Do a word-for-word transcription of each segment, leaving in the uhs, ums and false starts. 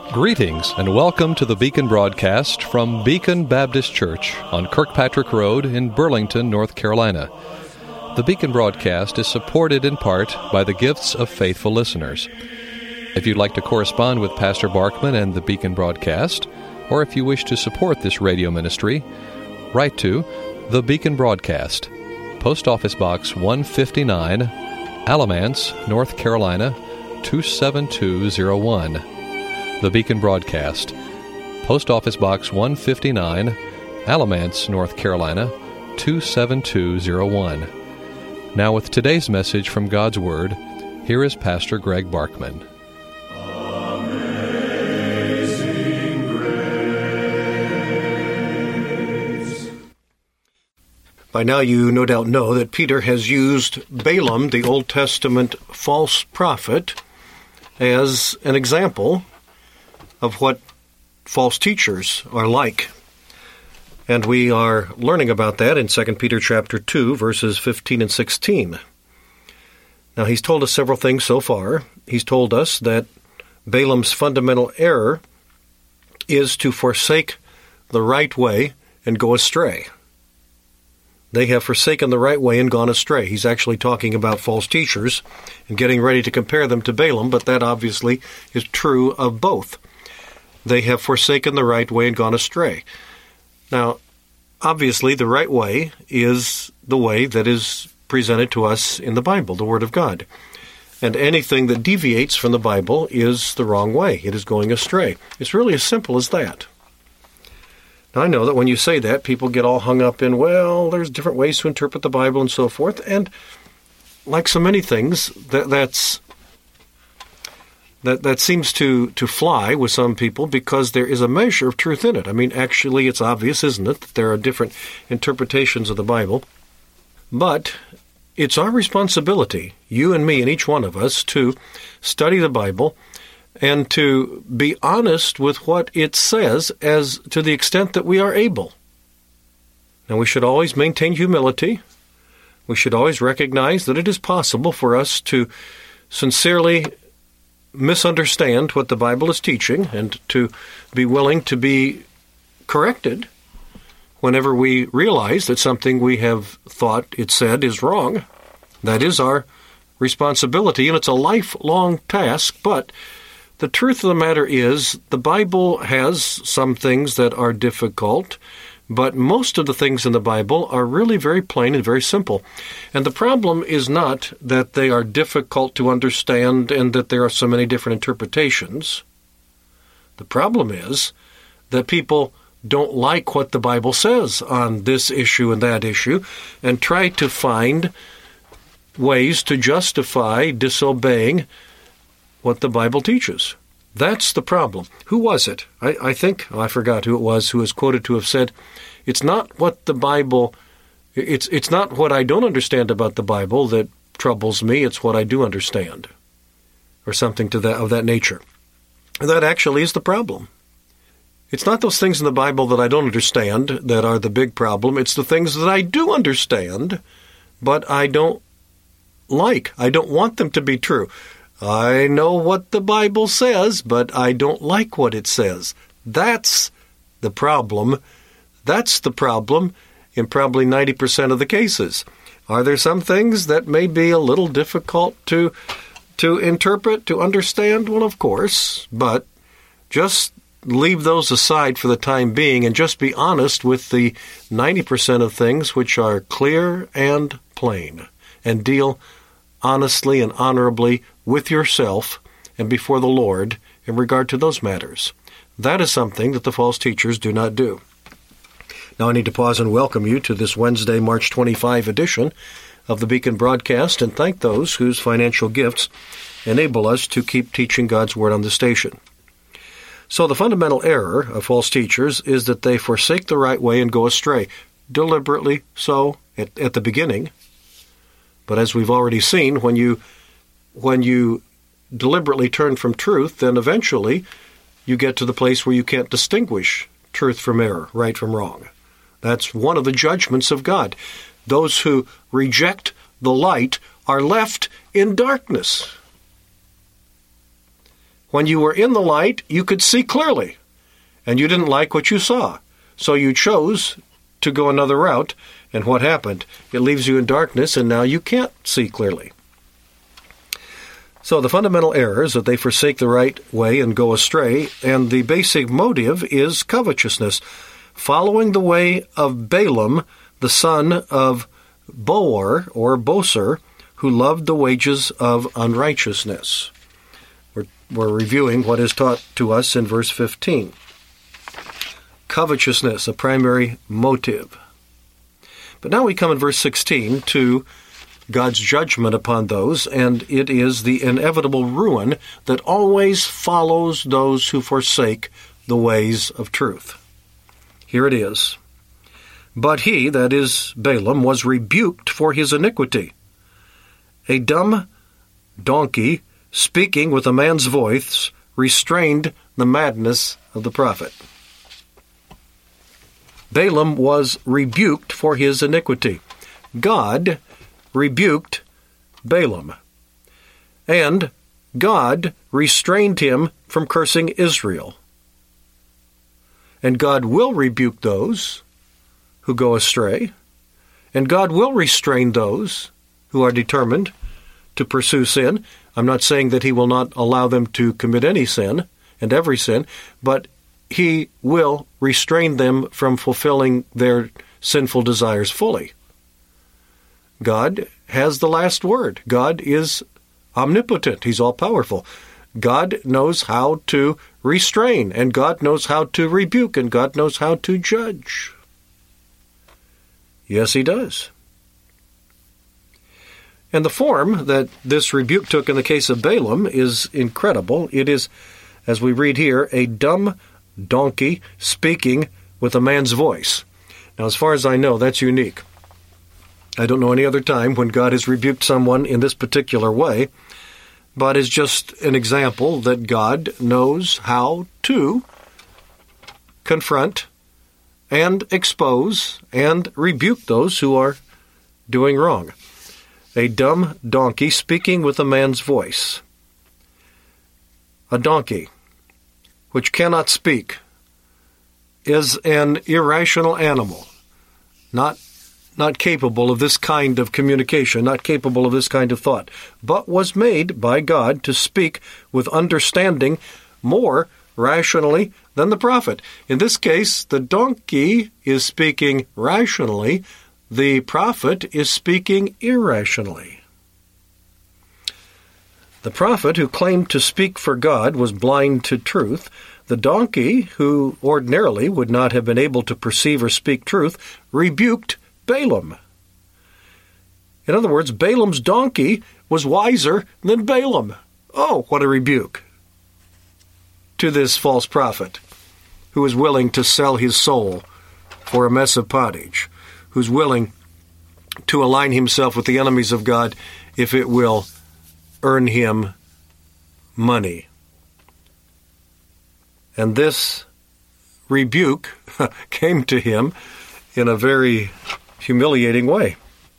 Greetings and welcome to the Beacon broadcast from Beacon Baptist Church on Kirkpatrick Road in Burlington, North Carolina. The Beacon broadcast is supported in part by the gifts of faithful listeners. If you'd like to correspond with Pastor Barkman and the Beacon broadcast, or if you wish to support this radio ministry, write to The Beacon Broadcast, Post Office Box one fifty-nine, Alamance, North Carolina, two seven two zero one. The Beacon Broadcast, Post Office Box one fifty-nine, Alamance, North Carolina, two seven two zero one. Now with today's message from God's Word, here is Pastor Greg Barkman. Amazing Grace. By now you no doubt know that Peter has used Balaam, the Old Testament false prophet, as an example of what false teachers are like. And we are learning about that in Second Peter chapter two, verses fifteen and sixteen. Now, he's told us several things so far. He's told us that Balaam's fundamental error is to forsake the right way and go astray. They have forsaken the right way and gone astray. He's actually talking about false teachers and getting ready to compare them to Balaam, but that obviously is true of both. They have forsaken the right way and gone astray. Now, obviously, the right way is the way that is presented to us in the Bible, the Word of God. And anything that deviates from the Bible is the wrong way. It is going astray. It's really as simple as that. Now, I know that when you say that, people get all hung up in, well, there's different ways to interpret the Bible and so forth. And like so many things, that, that's That that seems to, to fly with some people because there is a measure of truth in it. I mean, actually, it's obvious, isn't it, that there are different interpretations of the Bible. But it's our responsibility, you and me and each one of us, to study the Bible and to be honest with what it says as to the extent that we are able. Now, we should always maintain humility. We should always recognize that it is possible for us to sincerely misunderstand what the Bible is teaching and to be willing to be corrected whenever we realize that something we have thought it said is wrong. That is our responsibility, and it's a lifelong task, but the truth of the matter is the Bible has some things that are difficult, but most of the things in the Bible are really very plain and very simple. And the problem is not that they are difficult to understand and that there are so many different interpretations. The problem is that people don't like what the Bible says on this issue and that issue and try to find ways to justify disobeying what the Bible teaches. That's the problem. Who was it? I, I think, oh, I forgot who it was, who is quoted to have said, it's not what the Bible, it's it's not what I don't understand about the Bible that troubles me, it's what I do understand, or something to that of that nature. That actually is the problem. It's not those things in the Bible that I don't understand that are the big problem, it's the things that I do understand, but I don't like. I don't want them to be true. I know what the Bible says, but I don't like what it says. That's the problem. That's the problem in probably ninety percent of the cases. Are there some things that may be a little difficult to to interpret, to understand? Well, of course, but just leave those aside for the time being and just be honest with the ninety percent of things which are clear and plain, and deal honestly and honorably with yourself and before the Lord in regard to those matters. That is something that the false teachers do not do. Now I need to pause and welcome you to this Wednesday, March twenty-fifth edition of the Beacon broadcast and thank those whose financial gifts enable us to keep teaching God's Word on the station. So the fundamental error of false teachers is that they forsake the right way and go astray, deliberately so at, at the beginning. But as we've already seen, when you when you deliberately turn from truth, then eventually you get to the place where you can't distinguish truth from error, right from wrong. That's one of the judgments of God. Those who reject the light are left in darkness. When you were in the light, you could see clearly, and you didn't like what you saw. So you chose to go another route, and what happened? It leaves you in darkness, and now you can't see clearly. So the fundamental error is that they forsake the right way and go astray, and the basic motive is covetousness, following the way of Balaam, the son of Beor, or Boser, who loved the wages of unrighteousness. We're, we're reviewing what is taught to us in verse fifteen. Covetousness, a primary motive. But now we come in verse sixteen to God's judgment upon those, and it is the inevitable ruin that always follows those who forsake the ways of truth. Here it is. But he, that is Balaam, was rebuked for his iniquity. A dumb donkey, speaking with a man's voice, restrained the madness of the prophet. Balaam was rebuked for his iniquity. God rebuked Balaam. And God restrained him from cursing Israel. And God will rebuke those who go astray. And God will restrain those who are determined to pursue sin. I'm not saying that he will not allow them to commit any sin and every sin, but he will restrain them from fulfilling their sinful desires fully. God has the last word. God is omnipotent. He's all-powerful. God knows how to restrain, and God knows how to rebuke, and God knows how to judge. Yes, he does. And the form that this rebuke took in the case of Balaam is incredible. It is, as we read here, a dumb donkey speaking with a man's voice. Now, as far as I know, that's unique. I don't know any other time when God has rebuked someone in this particular way, but is just an example that God knows how to confront and expose and rebuke those who are doing wrong. A dumb donkey speaking with a man's voice. A donkey, which cannot speak, is an irrational animal, not not capable of this kind of communication, not capable of this kind of thought, but was made by God to speak with understanding more rationally than the prophet. In this case, the donkey is speaking rationally, the prophet is speaking irrationally. The prophet, who claimed to speak for God, was blind to truth. The donkey, who ordinarily would not have been able to perceive or speak truth, rebuked Balaam. In other words, Balaam's donkey was wiser than Balaam. Oh, what a rebuke to this false prophet who is willing to sell his soul for a mess of pottage, who's willing to align himself with the enemies of God if it will earn him money. And this rebuke came to him in a very humiliating way,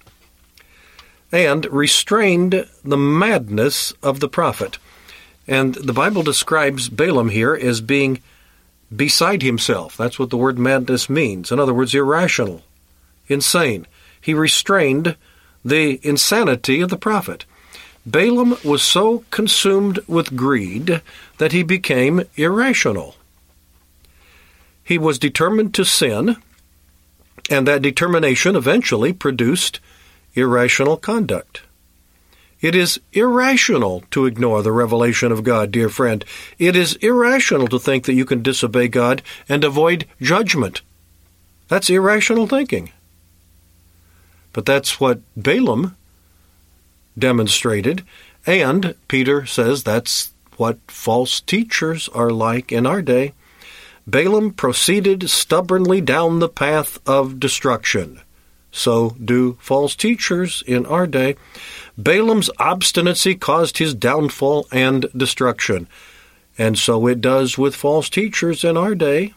and restrained the madness of the prophet. And the Bible describes Balaam here as being beside himself. That's what the word madness means. In other words, irrational, insane. He restrained the insanity of the prophet. Balaam was so consumed with greed that he became irrational. He was determined to sin, and that determination eventually produced irrational conduct. It is irrational to ignore the revelation of God, dear friend. It is irrational to think that you can disobey God and avoid judgment. That's irrational thinking. But that's what Balaam demonstrated, and Peter says that's what false teachers are like in our day. Balaam proceeded stubbornly down the path of destruction. So do false teachers in our day. Balaam's obstinacy caused his downfall and destruction. And so it does with false teachers in our day.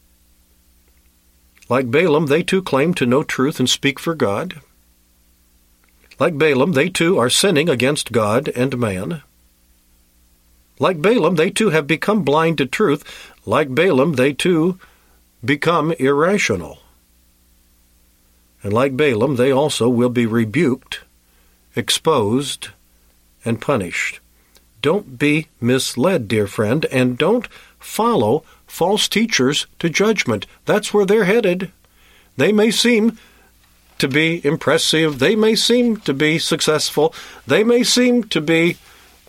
Like Balaam, they too claim to know truth and speak for God. Like Balaam, they too are sinning against God and man. Like Balaam, they too have become blind to truth. Like Balaam, they too become irrational. And like Balaam, they also will be rebuked, exposed, and punished. Don't be misled, dear friend, and don't follow false teachers to judgment. That's where they're headed. They may seem to be impressive. They may seem to be successful. They may seem to be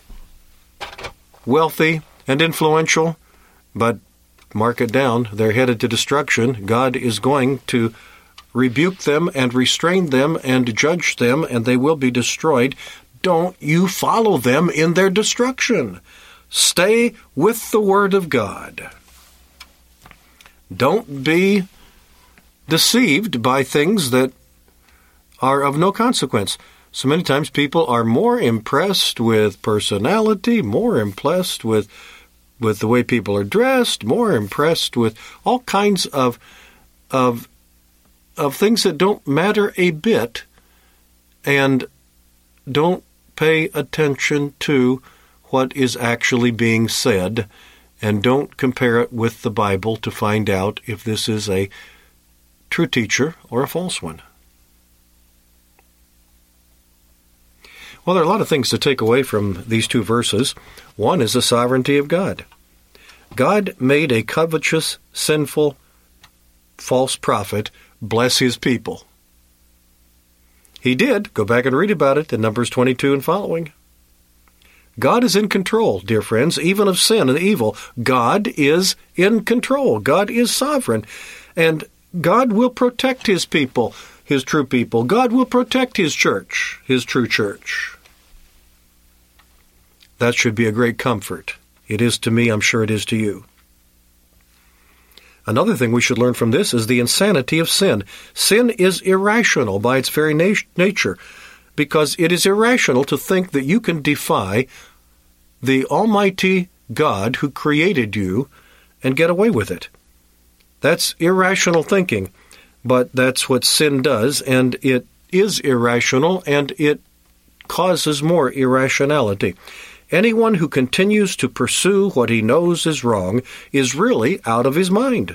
wealthy and influential, but mark it down, they're headed to destruction. God is going to rebuke them and restrain them and judge them, and they will be destroyed. Don't you follow them in their destruction. Stay with the Word of God. Don't be deceived by things that are of no consequence. So many times people are more impressed with personality, more impressed with with the way people are dressed, more impressed with all kinds of of of things that don't matter a bit, and don't pay attention to what is actually being said, and don't compare it with the Bible to find out if this is a true teacher or a false one. Well, there are a lot of things to take away from these two verses. One is the sovereignty of God. God made a covetous, sinful, false prophet bless his people. He did. Go back and read about it in Numbers twenty-two and following. God is in control, dear friends, even of sin and evil. God is in control. God is sovereign. And God will protect his people, his true people. God will protect his church, his true church. That should be a great comfort. It is to me, I'm sure it is to you. Another thing we should learn from this is the insanity of sin. Sin is irrational by its very nat- nature, because it is irrational to think that you can defy the Almighty God who created you and get away with it. That's irrational thinking, but that's what sin does, and it is irrational, and it causes more irrationality. Anyone who continues to pursue what he knows is wrong is really out of his mind.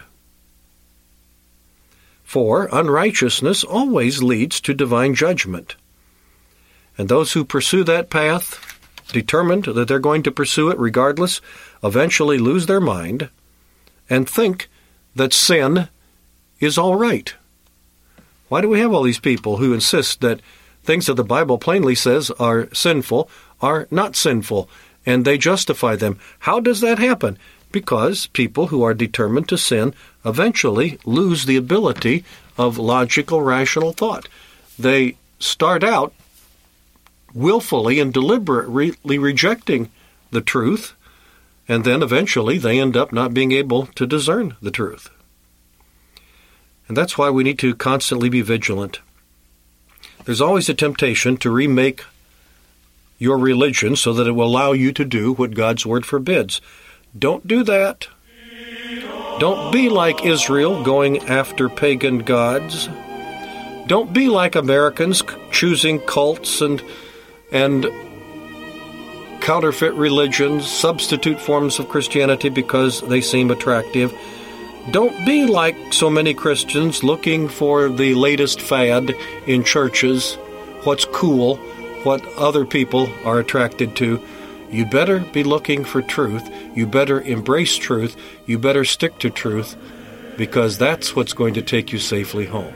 For unrighteousness always leads to divine judgment. And those who pursue that path, determined that they're going to pursue it regardless, eventually lose their mind and think that sin is all right. Why do we have all these people who insist that things that the Bible plainly says are sinful are not sinful, and they justify them? How does that happen? Because people who are determined to sin eventually lose the ability of logical, rational thought. They start out willfully and deliberately rejecting the truth, and then eventually they end up not being able to discern the truth. And that's why we need to constantly be vigilant. There's always a temptation to remake your religion so that it will allow you to do what God's Word forbids. Don't do that. Don't be like Israel going after pagan gods. Don't be like Americans choosing cults and and counterfeit religions, substitute forms of Christianity because they seem attractive. Don't be like so many Christians looking for the latest fad in churches, what's cool, what other people are attracted to. You better be looking for truth. You better embrace truth. You better stick to truth, because that's what's going to take you safely home.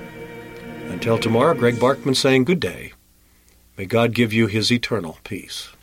Until tomorrow, Greg Barkman saying good day. May God give you his eternal peace.